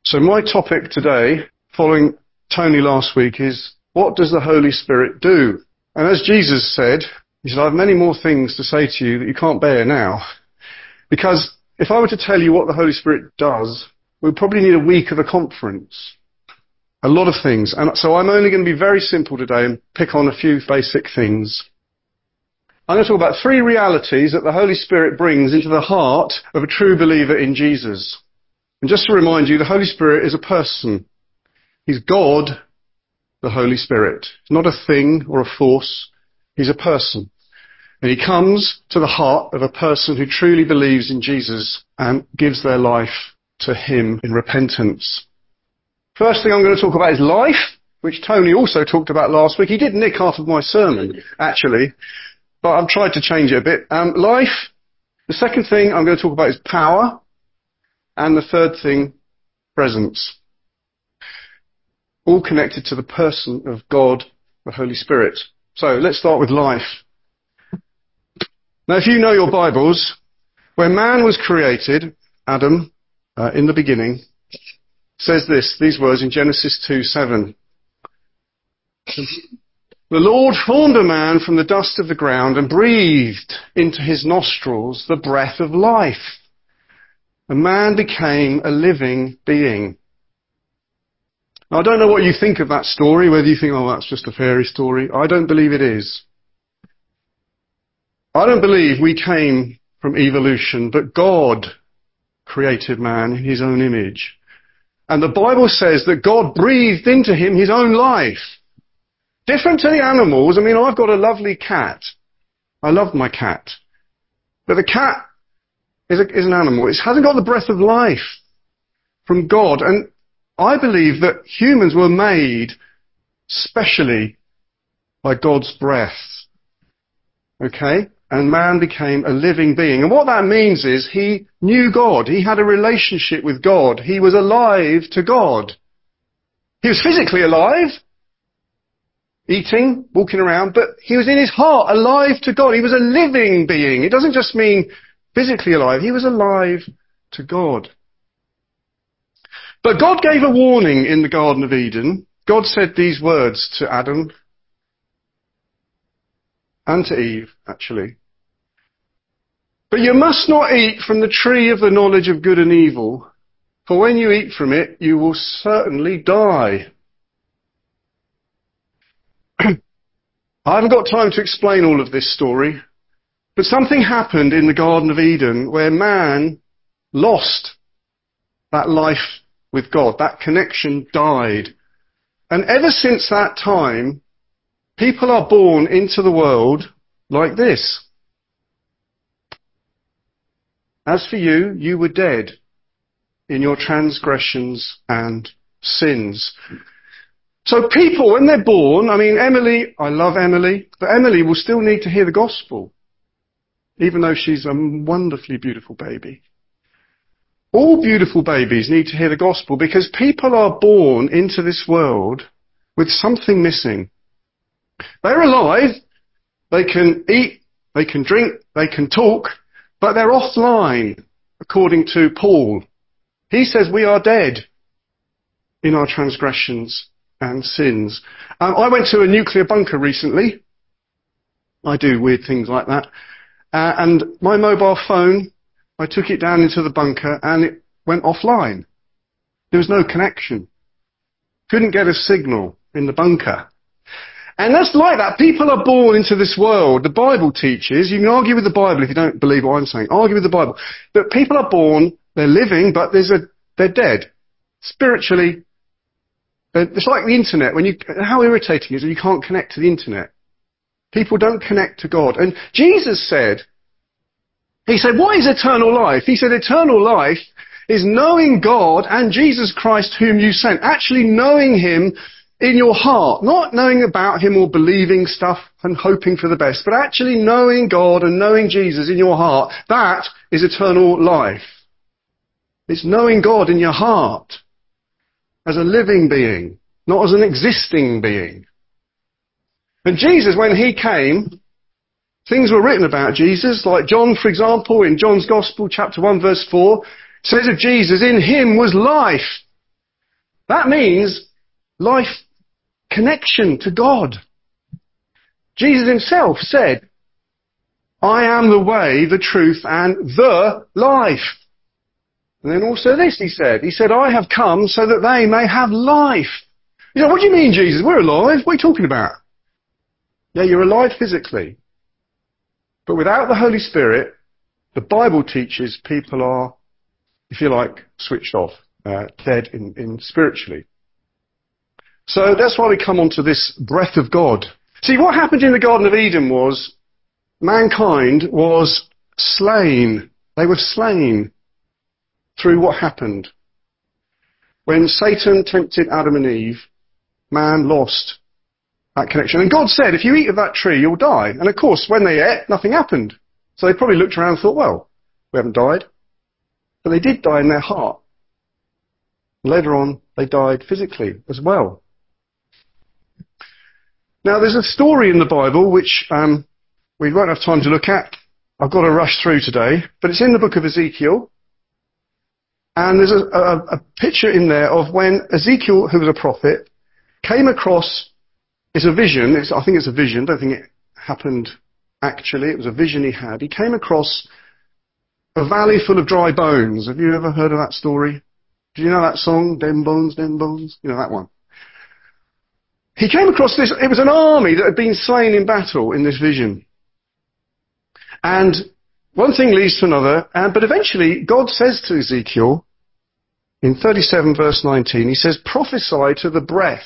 So my topic today, following Tony last week, is what does the Holy Spirit do? And as Jesus said, he said, I have many more things to say to you that you can't bear now. Because if I were to tell you what the Holy Spirit does, we'd probably need a week of a conference. A lot of things. And so I'm only going to be very simple today and pick on a few basic things. I'm going to talk about 3 realities that the Holy Spirit brings into the heart of a true believer in Jesus. And just to remind you, the Holy Spirit is a person. He's God, the Holy Spirit. He's not a thing or a force. He's a person. And he comes to the heart of a person who truly believes in Jesus and gives their life to him in repentance. First thing I'm going to talk about is life, which Tony also talked about last week. He did nick half of my sermon, actually, but I've tried to change it a bit. Life. The second thing I'm going to talk about is power. And the third thing, presence. All connected to the person of God, the Holy Spirit. So let's start with life. Now, if you know your Bibles, when man was created, Adam, in the beginning, says these words in Genesis 2:7. The Lord formed a man from the dust of the ground and breathed into his nostrils the breath of life. And man became a living being. Now, I don't know what you think of that story, whether you think, oh, that's just a fairy story. I don't believe it is. I don't believe we came from evolution, but God created man in his own image. And the Bible says that God breathed into him his own life. Different to the animals. I mean, I've got a lovely cat. I love my cat. But the cat is an animal. It hasn't got the breath of life from God. And I believe that humans were made specially by God's breath. Okay? And man became a living being. And what that means is he knew God. He had a relationship with God. He was alive to God. He was physically alive, eating, walking around, but he was in his heart alive to God. He was a living being. It doesn't just mean physically alive. He was alive to God. But God gave a warning in the Garden of Eden. God said these words to Adam and to Eve, actually. But you must not eat from the tree of the knowledge of good and evil, for when you eat from it, you will certainly die. I haven't got time to explain all of this story, but something happened in the Garden of Eden where man lost that life with God. That connection died. And ever since that time, people are born into the world like this. As for you, you were dead in your transgressions and sins. So people, when they're born, I mean, Emily, I love Emily, but Emily will still need to hear the gospel, even though she's a wonderfully beautiful baby. All beautiful babies need to hear the gospel because people are born into this world with something missing. They're alive, they can eat, they can drink, they can talk, but they're offline, according to Paul. He says we are dead in our transgressions and sins. I went to a nuclear bunker recently. I do weird things like that. And my mobile phone, I took it down into the bunker and it went offline. There was no connection. Couldn't get a signal in the bunker. And that's like that. People are born into this world. The Bible teaches, you can argue with the Bible if you don't believe what I'm saying. Argue with the Bible. But people are born, they're living, but they're dead. Spiritually, it's like the internet. How irritating is it you can't connect to the internet? People don't connect to God. And Jesus said, he said, what is eternal life? He said, eternal life is knowing God and Jesus Christ whom you sent. Actually knowing him in your heart. Not knowing about him or believing stuff and hoping for the best, but actually knowing God and knowing Jesus in your heart. That is eternal life. It's knowing God in your heart as a living being, not as an existing being. And Jesus, when he came, things were written about Jesus, like John, for example, in John's Gospel, chapter 1, verse 4, says of Jesus, in him was life, That means life connection to God. Jesus himself said, I am the way, the truth, and the life. And then also this he said, I have come so that they may have life. You know, what do you mean, Jesus? We're alive. What are you talking about? Yeah, you're alive physically. But without the Holy Spirit, the Bible teaches people are, if you like, switched off, dead in spiritually. So that's why we come on to this breath of God. See, what happened in the Garden of Eden was mankind was slain. They were slain through what happened. When Satan tempted Adam and Eve, man lost that connection. And God said, if you eat of that tree, you'll die. And of course, when they ate, nothing happened. So they probably looked around and thought, well, we haven't died. But they did die in their heart. Later on, they died physically as well. Now, there's a story in the Bible which we won't have time to look at. I've got to rush through today. But it's in the book of Ezekiel. And there's a picture in there of when Ezekiel, who was a prophet, came across, it's a vision, I think it's a vision, I don't think it happened actually, it was a vision he had. He came across a valley full of dry bones. Have you ever heard of that story? Do you know that song, Dem Bones, Dem Bones? You know that one. He came across this, it was an army that had been slain in battle in this vision. And one thing leads to another, but eventually God says to Ezekiel, in 37 verse 19, he says, prophesy to the breath,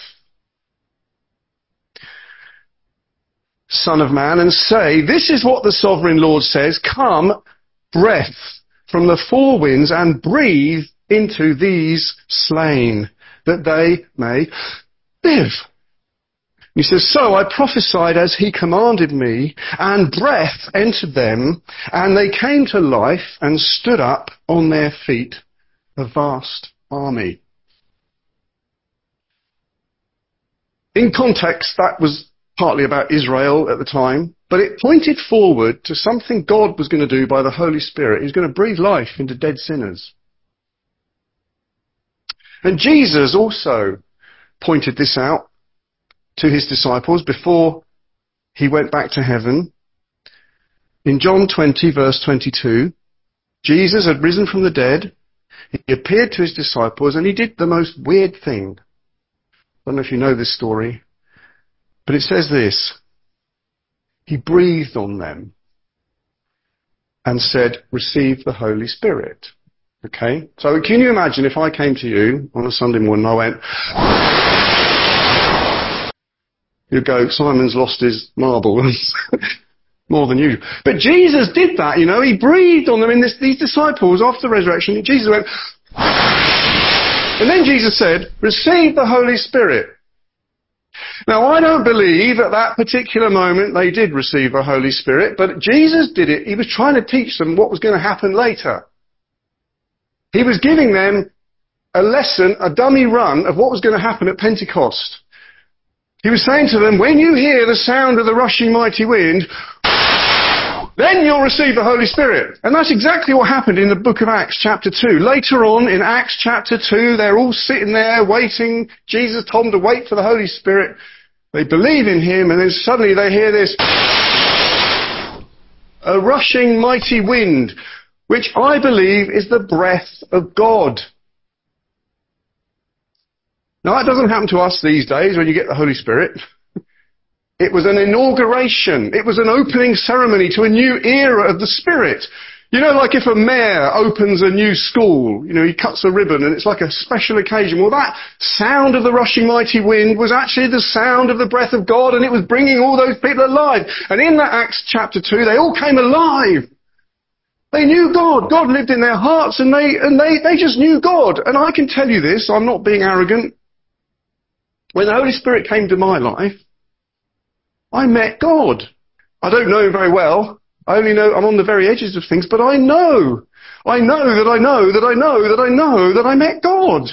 Son of man, and say, this is what the sovereign Lord says, come, breath from the four winds, and breathe into these slain, that they may live. He says, so I prophesied as he commanded me, and breath entered them, and they came to life and stood up on their feet, a vast army. In context, that was partly about Israel at the time, but it pointed forward to something God was going to do by the Holy Spirit. He was going to breathe life into dead sinners. And Jesus also pointed this out to his disciples before he went back to heaven. In John 20, verse 22, Jesus had risen from the dead. He appeared to his disciples and he did the most weird thing. I don't know if you know this story, but it says this. He breathed on them and said, receive the Holy Spirit. Okay? So can you imagine if I came to you on a Sunday morning and I went, you'd go, Simon's lost his marbles. More than usual. But Jesus did that, you know. He breathed on them in these disciples after the resurrection. Jesus went, and then Jesus said, receive the Holy Spirit. Now, I don't believe at that particular moment they did receive the Holy Spirit, but Jesus did it. He was trying to teach them what was going to happen later. He was giving them a lesson, a dummy run of what was going to happen at Pentecost. He was saying to them, when you hear the sound of the rushing mighty wind, then you'll receive the Holy Spirit. And that's exactly what happened in the book of Acts chapter 2. Later on in Acts chapter 2, they're all sitting there waiting. Jesus told them to wait for the Holy Spirit. They believe in him and then suddenly they hear this, a rushing mighty wind, which I believe is the breath of God. Now that doesn't happen to us these days when you get the Holy Spirit. It was an inauguration. It was an opening ceremony to a new era of the Spirit. You know, like if a mayor opens a new school, you know, he cuts a ribbon and it's like a special occasion. Well, that sound of the rushing mighty wind was actually the sound of the breath of God, and it was bringing all those people alive. And in that Acts chapter 2, they all came alive. They knew God. God lived in their hearts and they just knew God. And I can tell you this, I'm not being arrogant. When the Holy Spirit came to my life, I met God. I don't know him very well. I only know I'm on the very edges of things, but I know that I met God.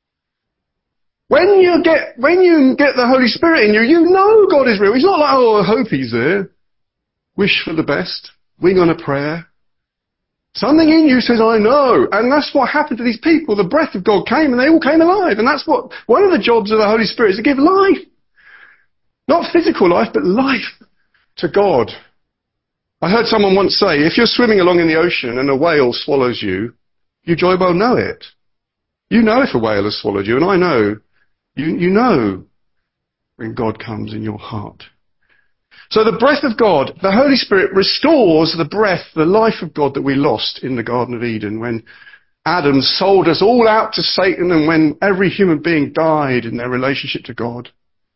When you get the Holy Spirit in you, you know God is real. It's not like, oh, I hope he's there. Wish for the best. Wing on a prayer. Something in you says, I know. And that's what happened to these people. The breath of God came and they all came alive. And that's what, one of the jobs of the Holy Spirit is to give life. Not physical life, but life to God. I heard someone once say, if you're swimming along in the ocean and a whale swallows you, you jolly well know it. You know if a whale has swallowed you, and I know. You know when God comes in your heart. So the breath of God, the Holy Spirit restores the breath, the life of God that we lost in the Garden of Eden when Adam sold us all out to Satan and when every human being died in their relationship to God.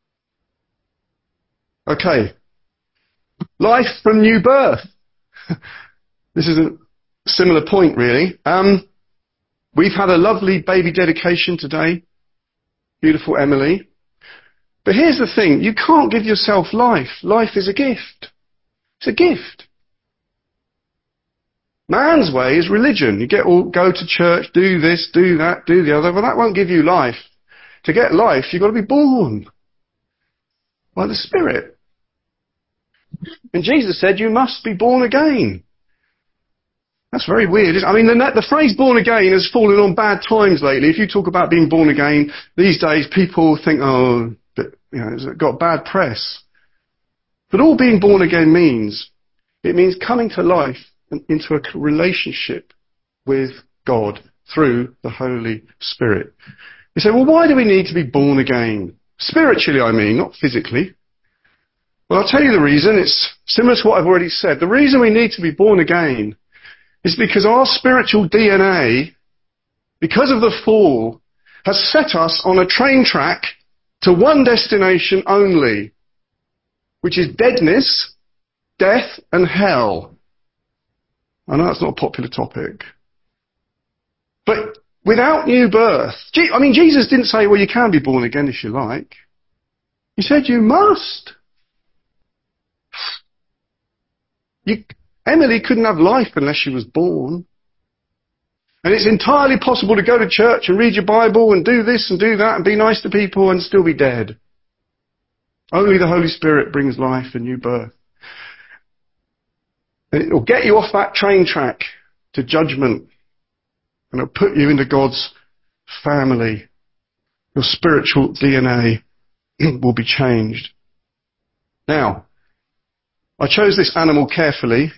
Okay. Life from new birth. This is a similar point, really. We've had a lovely baby dedication today. Beautiful Emily. But here's the thing. You can't give yourself life. Life is a gift. It's a gift. Man's way is religion. You go to church, do this, do that, do the other. But that won't give you life. To get life, you've got to be born by the Spirit. And Jesus said, you must be born again. That's very weird. I mean, the phrase born again has fallen on bad times lately. If you talk about being born again, these days people think, oh, but, it's got bad press. But all being born again means, it means coming to life and into a relationship with God through the Holy Spirit. You say, well, why do we need to be born again? Spiritually, I mean, not physically. Well, I'll tell you the reason. It's similar to what I've already said. The reason we need to be born again is because our spiritual DNA, because of the fall, has set us on a train track to one destination only, which is deadness, death, and hell. I know that's not a popular topic. But without new birth, Jesus didn't say, well, you can be born again if you like. He said you must. Emily couldn't have life unless she was born. And it's entirely possible to go to church and read your Bible and do this and do that and be nice to people and still be dead. Only the Holy Spirit brings life and new birth. And it will get you off that train track to judgment. And it'll put you into God's family. Your spiritual DNA will be changed. Now, I chose this animal carefully.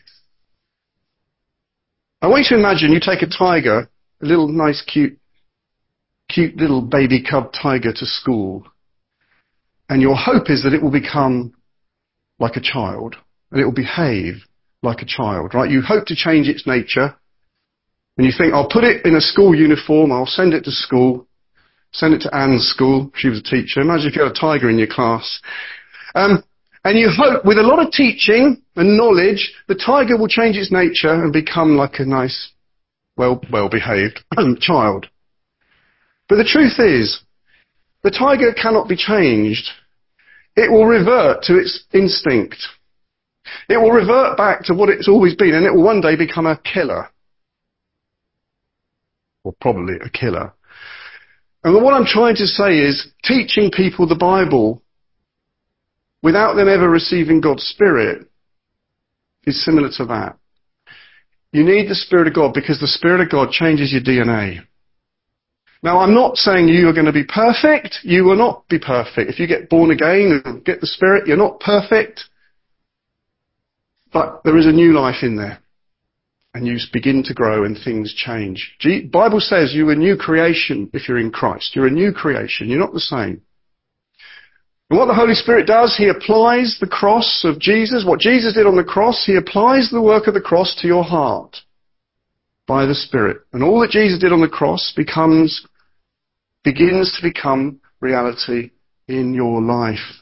I want you to imagine you take a tiger, a little nice cute little baby cub tiger to school, and your hope is that it will become like a child, and it will behave like a child, right? You hope to change its nature, and you think, I'll put it in a school uniform, I'll send it to school, send it to Anne's school, she was a teacher. Imagine if you had a tiger in your class. And you hope, with a lot of teaching and knowledge, the tiger will change its nature and become like a nice, well-behaved child. But the truth is, the tiger cannot be changed. It will revert to its instinct. It will revert back to what it's always been, and it will one day become a killer. Or probably a killer. And what I'm trying to say is, teaching people the Bible without them ever receiving God's Spirit is similar to that. You need the Spirit of God because the Spirit of God changes your DNA. Now, I'm not saying you are going to be perfect. You will not be perfect. If you get born again and get the Spirit, you're not perfect. But there is a new life in there. And you begin to grow and things change. The Bible says you're a new creation if you're in Christ. You're a new creation. You're not the same. And what the Holy Spirit does, He applies the cross of Jesus, what Jesus did on the cross, He applies the work of the cross to your heart by the Spirit. And all that Jesus did on the cross begins to become reality in your life.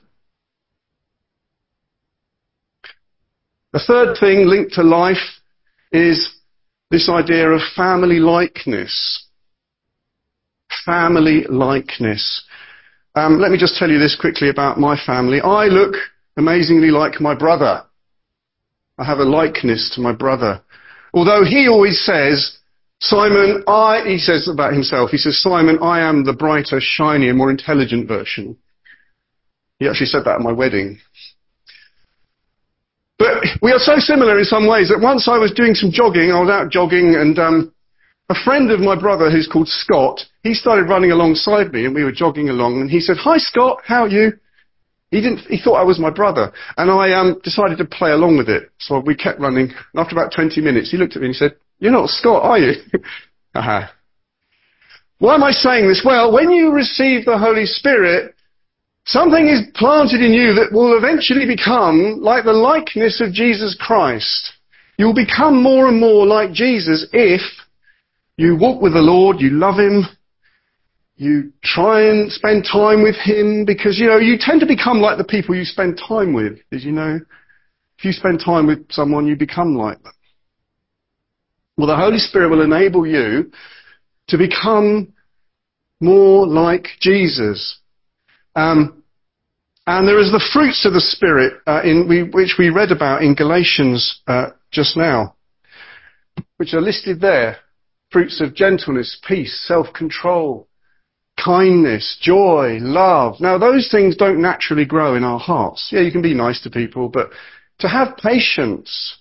The third thing linked to life is this idea of family likeness. Family likeness. Let me just tell you this quickly about my family. I look amazingly like my brother. I have a likeness to my brother. Although he always says, Simon, he says about himself, he says, Simon, I am the brighter, shinier, more intelligent version. He actually said that at my wedding. But But we are so similar in some ways that once I was doing some jogging, I was out jogging, and a friend of my brother who's called Scott, he started running alongside me, and we were jogging along, and he said, "Hi Scott, how are you?" He thought I was my brother, and I decided to play along with it. So we kept running, and after about 20 minutes, he looked at me and he said, "You're not Scott, are you?" Aha. Why am I saying this? Well, when you receive the Holy Spirit, something is planted in you that will eventually become like the likeness of Jesus Christ. You will become more and more like Jesus if you walk with the Lord, you love Him, you try and spend time with Him, because, you tend to become like the people you spend time with. Did you know? If you spend time with someone, you become like them. Well, the Holy Spirit will enable you to become more like Jesus. And there is the fruits of the Spirit which we read about in Galatians just now, which are listed there. Fruits of gentleness, peace, self-control, kindness, joy, love. Now, those things don't naturally grow in our hearts. Yeah, you can be nice to people, but to have patience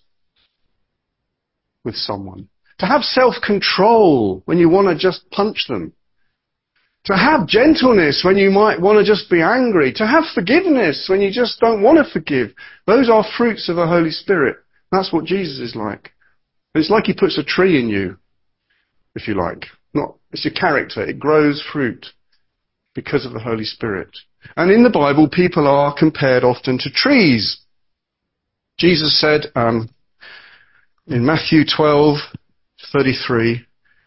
with someone, to have self-control when you want to just punch them, to have gentleness when you might want to just be angry, to have forgiveness when you just don't want to forgive. Those are fruits of the Holy Spirit. That's what Jesus is like. It's like He puts a tree in you, if you like. It's your character. It grows fruit because of the Holy Spirit. And in the Bible, people are compared often to trees. Jesus said in Matthew 12:33,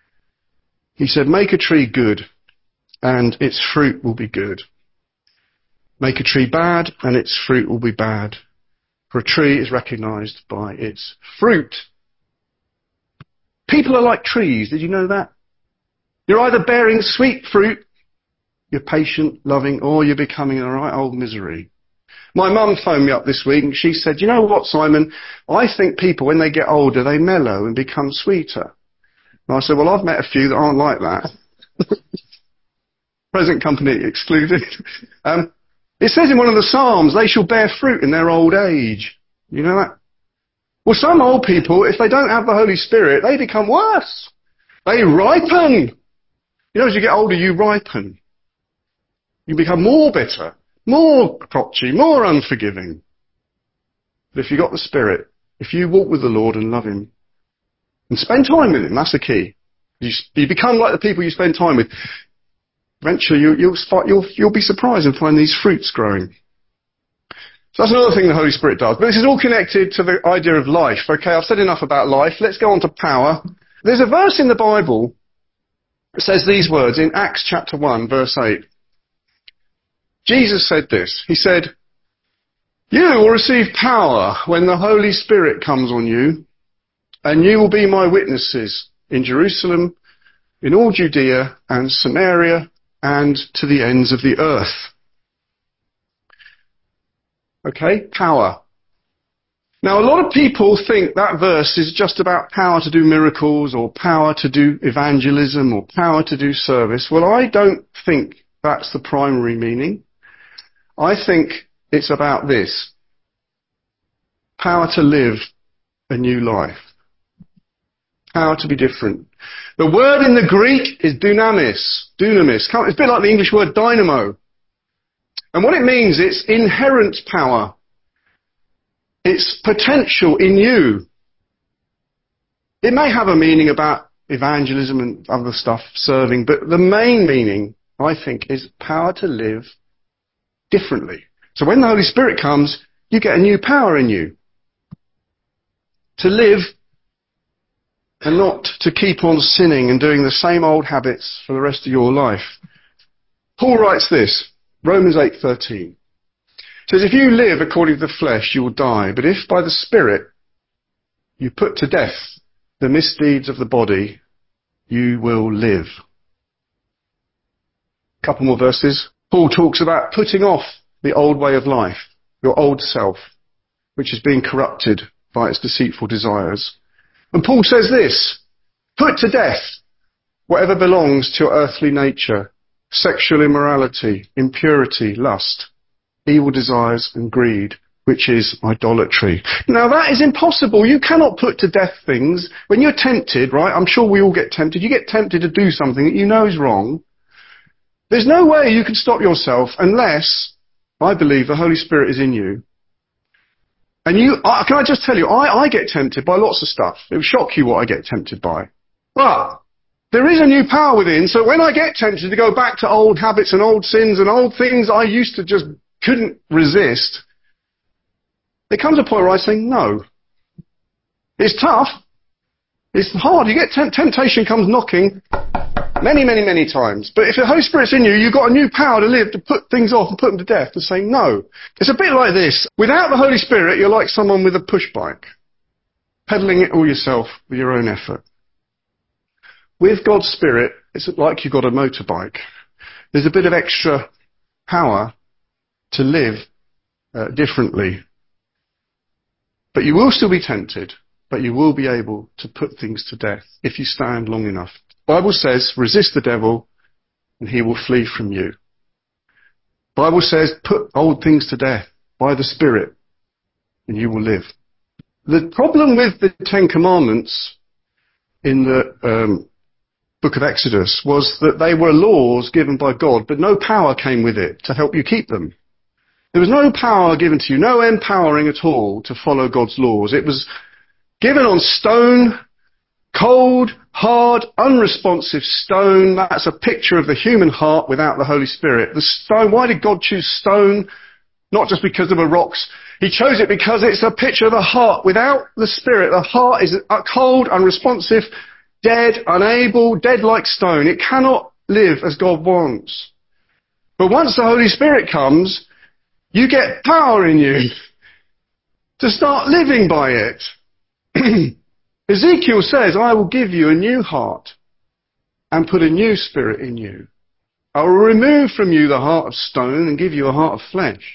He said, "Make a tree good, and its fruit will be good. Make a tree bad, and its fruit will be bad. For a tree is recognized by its fruit." People are like trees. Did you know that? You're either bearing sweet fruit, you're patient, loving, or you're becoming a right old misery. My mum phoned me up this week and she said, "You know what, Simon? I think people, when they get older, they mellow and become sweeter." And I said, "Well, I've met a few that aren't like that." Present company excluded. It says in one of the Psalms, "They shall bear fruit in their old age." You know that? Well, some old people, if they don't have the Holy Spirit, they become worse. They ripen. As you get older, you ripen. You become more bitter, more crotchety, more unforgiving. But if you've got the Spirit, if you walk with the Lord and love Him, and spend time with Him, that's the key. You become like the people you spend time with. Eventually, you'll be surprised and find these fruits growing. So that's another thing the Holy Spirit does. But this is all connected to the idea of life. Okay, I've said enough about life. Let's go on to power. There's a verse in the Bible that says these words in Acts chapter 1, verse 8. Jesus said this. He said, "You will receive power when the Holy Spirit comes on you, and you will be my witnesses in Jerusalem, in all Judea and Samaria, and to the ends of the earth." Okay, power. Now, a lot of people think that verse is just about power to do miracles, or power to do evangelism, or power to do service. Well, I don't think that's the primary meaning. I think it's about this. Power to live a new life. Power to be different. The word in the Greek is dunamis. Dunamis. It's a bit like the English word dynamo. And what it means, it's inherent power. It's potential in you. It may have a meaning about evangelism and other stuff, serving, but the main meaning, I think, is power to live differently. So when the Holy Spirit comes, you get a new power in you. To live and not to keep on sinning and doing the same old habits for the rest of your life. Paul writes this, Romans 8:13. It says, "If you live according to the flesh, you will die. But if by the Spirit you put to death the misdeeds of the body, you will live." A couple more verses. Paul talks about putting off the old way of life, your old self, which is being corrupted by its deceitful desires. And Paul says this, "Put to death whatever belongs to your earthly nature, sexual immorality, impurity, lust, evil desires and greed. which is idolatry. Now that is impossible. You cannot put to death things. When you're tempted, right, I'm sure we all get tempted. You get tempted to do something that you know is wrong. There's no way you can stop yourself unless, I believe, the Holy Spirit is in you. And can I just tell you, I get tempted by lots of stuff. It will shock you what I get tempted by. But there is a new power within, so when I get tempted to go back to old habits and old sins and old things I used to just couldn't resist, there comes a point where I say no. It's tough. It's hard. You get temptation comes knocking many, many, many times. But if the Holy Spirit's in you, you've got a new power to live, to put things off and put them to death, to say no. It's a bit like this. Without the Holy Spirit, you're like someone with a push bike, pedaling it all yourself with your own effort. With God's Spirit, it's like you've got a motorbike. There's a bit of extra power to live differently. But you will still be tempted, but you will be able to put things to death if you stand long enough. The Bible says, resist the devil and he will flee from you. The Bible says, put old things to death by the Spirit and you will live. The problem with the Ten Commandments in the book of Exodus was that they were laws given by God, but no power came with it to help you keep them. There was no power given to you, no empowering at all to follow God's laws. It was given on stone, cold, hard, unresponsive stone. That's a picture of the human heart without the Holy Spirit. The stone, why did God choose stone? Not just because of the rocks. He chose it because it's a picture of the heart. Without the Spirit, the heart is cold, unresponsive, dead, unable, dead like stone. It cannot live as God wants. But once the Holy Spirit comes, you get power in you to start living by it. Ezekiel says, I will give you a new heart and put a new spirit in you. I will remove from you the heart of stone and give you a heart of flesh.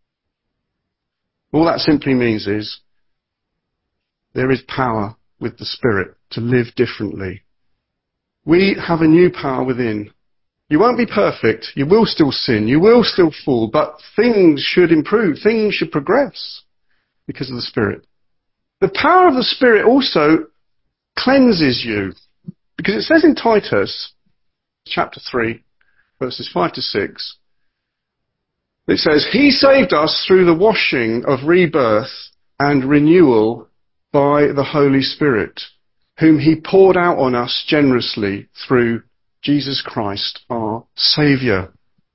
All that simply means is there is power with the Spirit to live differently. We have a new power within. You won't be perfect. You will still sin. You will still fall. But things should improve. Things should progress because of the Spirit. The power of the Spirit also cleanses you. Because it says in Titus, chapter 3, verses 5 to 6, it says, He saved us through the washing of rebirth and renewal by the Holy Spirit, whom He poured out on us generously through Jesus Christ, our Saviour.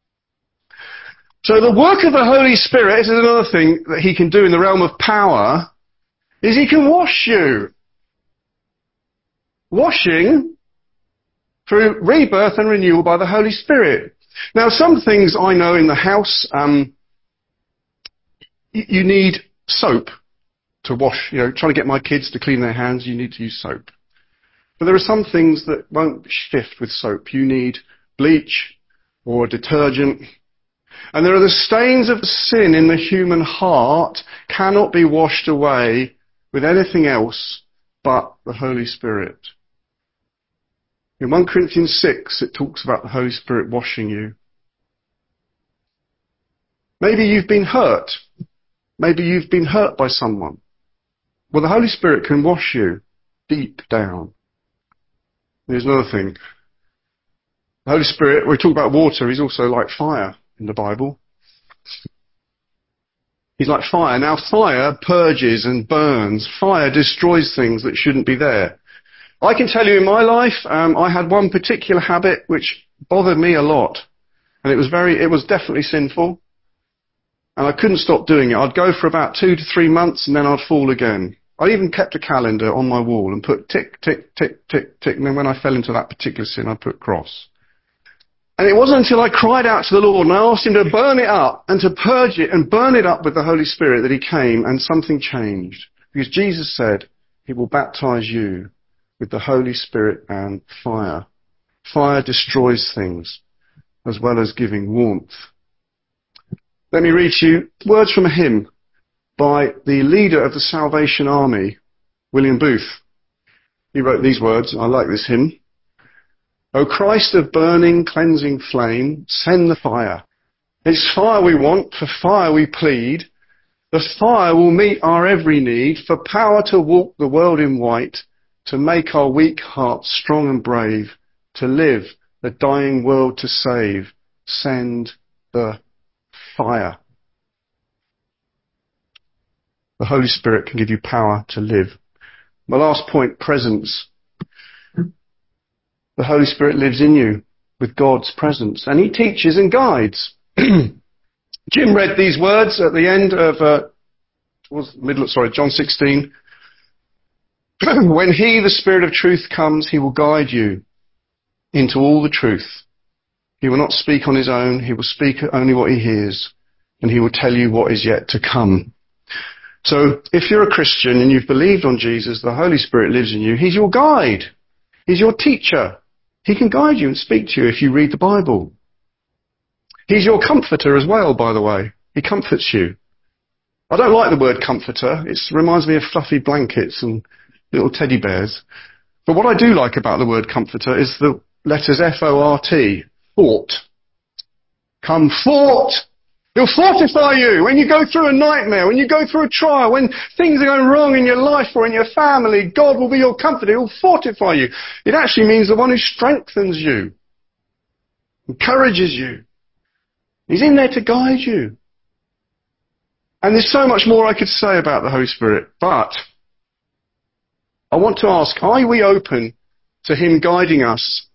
So the work of the Holy Spirit, this is another thing that He can do in the realm of power, is He can wash you. Washing through rebirth and renewal by the Holy Spirit. Now, some things I know in the house, you need soap to wash. Trying to get my kids to clean their hands, you need to use soap. But there are some things that won't shift with soap. You need bleach or detergent. And there are the stains of sin in the human heart cannot be washed away with anything else but the Holy Spirit. In 1 Corinthians 6, it talks about the Holy Spirit washing you. Maybe you've been hurt. Maybe you've been hurt by someone. Well, the Holy Spirit can wash you deep down. There's another thing. The Holy Spirit, we talk about water, He's also like fire in the Bible. He's like fire. Now, fire purges and burns. Fire destroys things that shouldn't be there. I can tell you in my life, I had one particular habit which bothered me a lot. And it was definitely sinful. And I couldn't stop doing it. I'd go for about 2 to 3 months and then I'd fall again. I even kept a calendar on my wall and put tick, tick, tick, tick, tick. And then when I fell into that particular sin, I put cross. And it wasn't until I cried out to the Lord and I asked Him to burn it up and to purge it and burn it up with the Holy Spirit that He came and something changed. Because Jesus said He will baptize you with the Holy Spirit and fire. Fire destroys things as well as giving warmth. Let me read to you words from a hymn by the leader of the Salvation Army, William Booth. He wrote these words. I like this hymn. O Christ of burning, cleansing flame, send the fire. It's fire we want, for fire we plead. The fire will meet our every need, for power to walk the world in white, to make our weak hearts strong and brave, to live, the dying world to save. Send the fire. The Holy Spirit can give you power to live. My last point, presence. The Holy Spirit lives in you with God's presence, and he teaches and guides. Jim read these words at the end of John 16. When he, the Spirit of truth, comes, he will guide you into all the truth. He will not speak on his own. He will speak only what he hears, and he will tell you what is yet to come. So if you're a Christian and you've believed on Jesus, the Holy Spirit lives in you. He's your guide. He's your teacher. He can guide you and speak to you if you read the Bible. He's your comforter as well, by the way. He comforts you. I don't like the word comforter. It reminds me of fluffy blankets and little teddy bears. But what I do like about the word comforter is the letters F-O-R-T. Fort. Comfort. He'll fortify you when you go through a nightmare, when you go through a trial, when things are going wrong in your life or in your family. God will be your comforter. He'll fortify you. It actually means the one who strengthens you, encourages you. He's in there to guide you. And there's so much more I could say about the Holy Spirit, but I want to ask, are we open to him guiding us?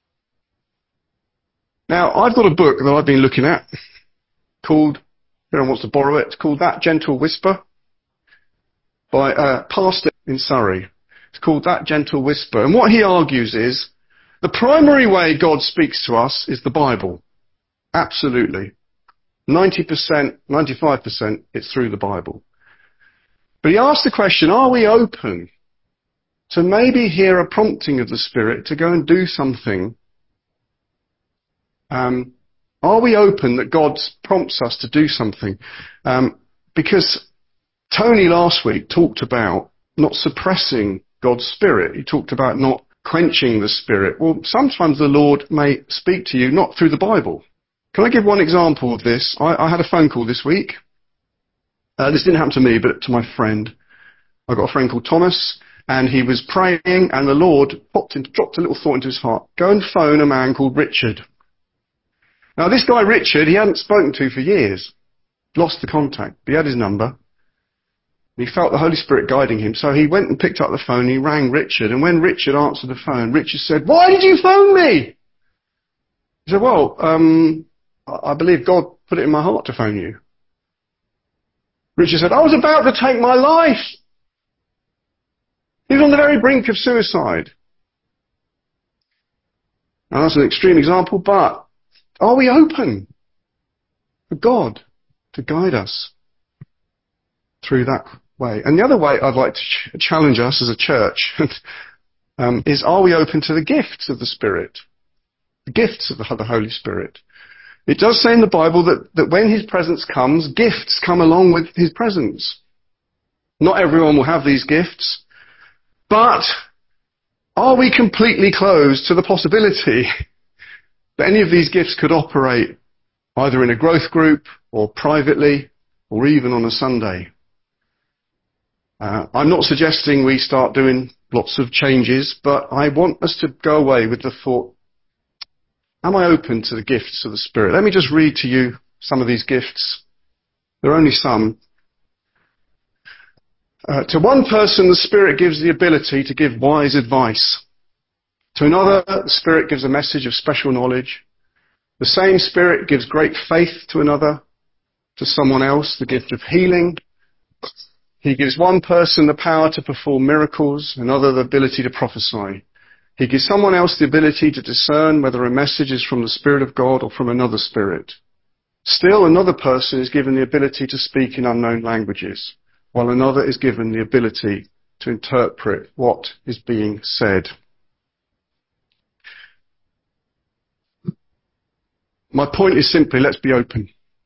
Now, I've got a book that I've been looking at called, if anyone wants to borrow it, it's called That Gentle Whisper by a pastor in Surrey. It's called That Gentle Whisper. And what he argues is the primary way God speaks to us is the Bible. Absolutely. 90%, 95%, it's through the Bible. But he asks the question, are we open to maybe hear a prompting of the Spirit to go and do something? Are we open that God prompts us to do something? Because Tony last week talked about not suppressing God's Spirit. He talked about not quenching the Spirit. Well, sometimes the Lord may speak to you not through the Bible. Can I give one example of this? I had a phone call this week. This didn't happen to me, but to my friend. I've got a friend called Thomas, and he was praying, and the Lord dropped a little thought into his heart. Go and phone a man called Richard. Now, this guy Richard, he hadn't spoken to for years. Lost the contact. But he had his number. He felt the Holy Spirit guiding him, so he went and picked up the phone, he rang Richard, and when Richard answered the phone, Richard said, "Why did you phone me?" He said, "Well, I believe God put it in my heart to phone you." Richard said, "I was about to take my life." He was on the very brink of suicide. Now that's an extreme example, but are we open for God to guide us through that way? And the other way I'd like to challenge us as a church is, are we open to the gifts of the Spirit? The gifts of the Holy Spirit. It does say in the Bible that when his presence comes, gifts come along with his presence. Not everyone will have these gifts, but are we completely closed to the possibility that any of these gifts could operate either in a growth group or privately or even on a Sunday? I'm not suggesting we start doing lots of changes, but I want us to go away with the thought, am I open to the gifts of the Spirit? Let me just read to you some of these gifts. There are only some. To one person, the Spirit gives the ability to give wise advice. To another, the Spirit gives a message of special knowledge. The same Spirit gives great faith to another. To someone else, the gift of healing. He gives one person the power to perform miracles, another the ability to prophesy. He gives someone else the ability to discern whether a message is from the Spirit of God or from another spirit. Still, another person is given the ability to speak in unknown languages, while another is given the ability to interpret what is being said. My point is simply, let's be open.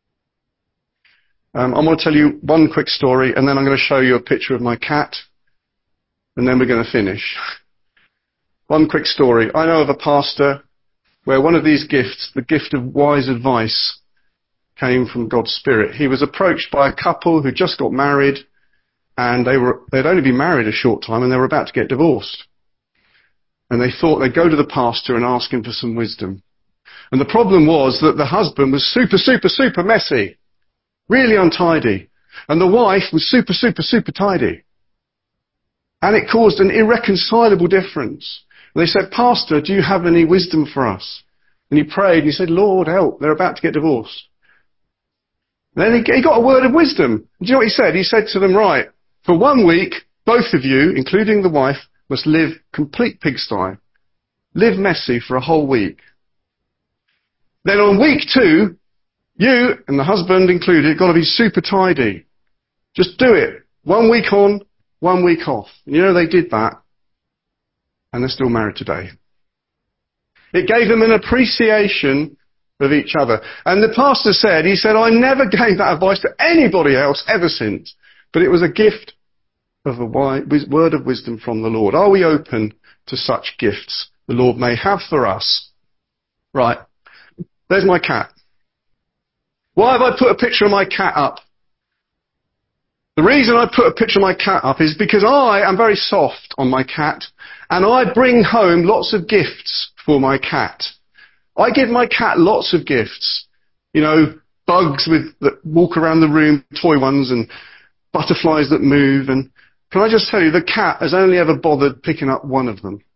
I'm going to tell you one quick story, and then I'm going to show you a picture of my cat, and then we're going to finish. One quick story. I know of a pastor where one of these gifts, the gift of wise advice, came from God's Spirit. He was approached by a couple who just got married, and they'd only been married a short time, and they were about to get divorced. And they thought they'd go to the pastor and ask him for some wisdom. And the problem was that the husband was super messy, really untidy. And the wife was super tidy. And it caused an irreconcilable difference. And they said, Pastor, do you have any wisdom for us? And he prayed and he said, Lord, help, they're about to get divorced. And then he got a word of wisdom. Do you know what he said? He said to them, right, for 1 week, both of you, including the wife, must live complete pigsty. Live messy for a whole week. Then on week 2, you, and the husband included, got to be super tidy. Just do it. 1 week on, 1 week off. And you know, they did that. And they're still married today. It gave them an appreciation of each other. And the pastor said, he said, I never gave that advice to anybody else ever since. But it was a gift of a word of wisdom from the Lord. Are we open to such gifts the Lord may have for us? Right. There's my cat. Why have I put a picture of my cat up? The reason I put a picture of my cat up is because I am very soft on my cat, and I bring home lots of gifts for my cat. I give my cat lots of gifts. You know, bugs that walk around the room, toy ones, and butterflies that move. And can I just tell you, the cat has only ever bothered picking up one of them.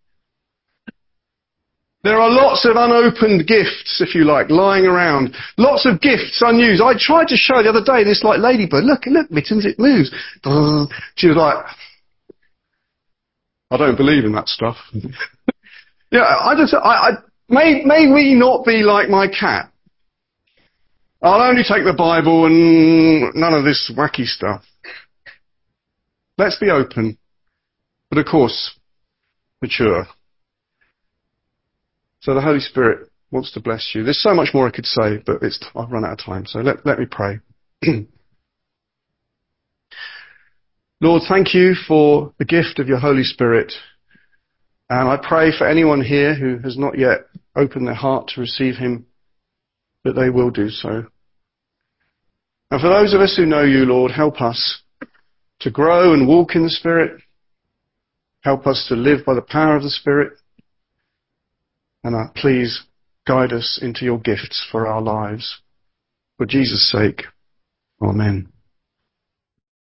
There are lots of unopened gifts, if you like, lying around. Lots of gifts unused. I tried to show the other day this like ladybird. Look, Mittens, it moves. She was like, I don't believe in that stuff. May we not be like my cat. I'll only take the Bible and none of this wacky stuff. Let's be open, but of course, mature. So the Holy Spirit wants to bless you. There's so much more I could say, but I've run out of time. So let me pray. Lord, thank you for the gift of your Holy Spirit. And I pray for anyone here who has not yet opened their heart to receive him, that they will do so. And for those of us who know you, Lord, help us to grow and walk in the Spirit. Help us to live by the power of the Spirit. And please guide us into your gifts for our lives. For Jesus' sake, amen.